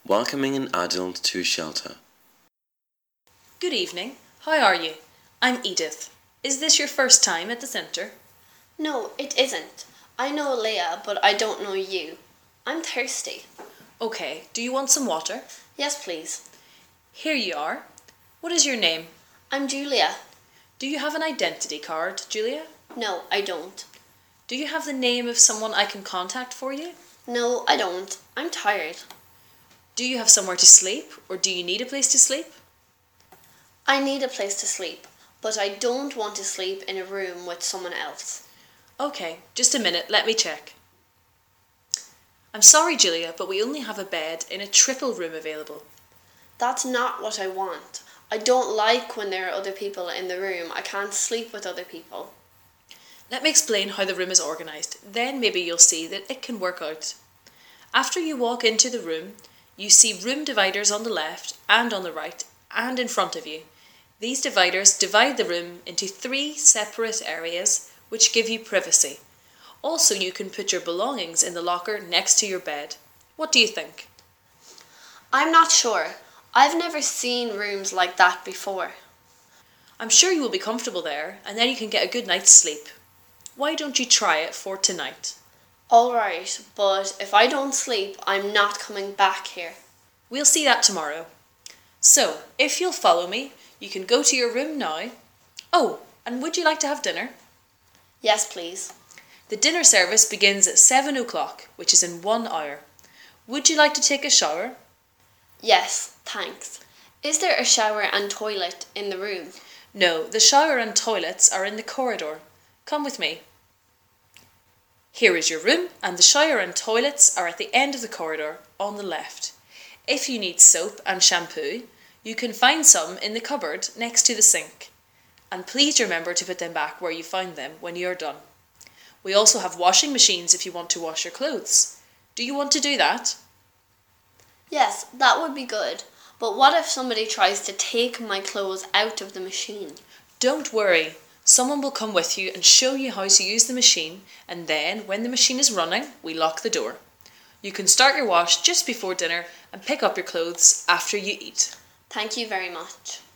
welcoming an adult to shelter. Good evening. How are you? I'm Edith. Is this your first time at the centre? No, it isn't. I know Leah, but I don't know you. I'm thirsty. Okay, do you want some water? Yes, please. Here you are. What is your name? I'm Julia. Do you have an identity card, Julia? No, I don't. Do you have the name of someone I can contact for you? No, I don't. I'm tired. Do you have somewhere to sleep, or do you need a place to sleep? I need a place to sleep, but I don't want to sleep in a room with someone else. Okay, just a minute, let me check. I'm sorry, Julia, but we only have a bed in a triple room available. That's not what I want. I don't like when there are other people in the room. I can't sleep with other people. Let me explain how the room is organised, then maybe you'll see that it can work out. After you walk into the room, you see room dividers on the left and on the right and in front of you. These dividers divide the room into 3 separate areas which give you privacy. Also, you can put your belongings in the locker next to your bed. What do you think? I'm not sure. I've never seen rooms like that before. I'm sure you will be comfortable there, and then you can get a good night's sleep. Why don't you try it for tonight? All right, but if I don't sleep, I'm not coming back here. We'll see that tomorrow. So, if you'll follow me, you can go to your room now. Oh, and would you like to have dinner? Yes, please. The dinner service begins at 7 o'clock, which is in 1 hour. Would you like to take a shower? Yes, thanks. Is there a shower and toilet in the room? No, the shower and toilets are in the corridor. Come with me. Here is your room, and the shower and toilets are at the end of the corridor on the left. If you need soap and shampoo, you can find some in the cupboard next to the sink. And please remember to put them back where you found them when you are done. We also have washing machines if you want to wash your clothes. Do you want to do that? Yes, that would be good. But what if somebody tries to take my clothes out of the machine? Don't worry. Someone will come with you and show you how to use the machine, and then, when the machine is running, we lock the door. You can start your wash just before dinner and pick up your clothes after you eat. Thank you very much.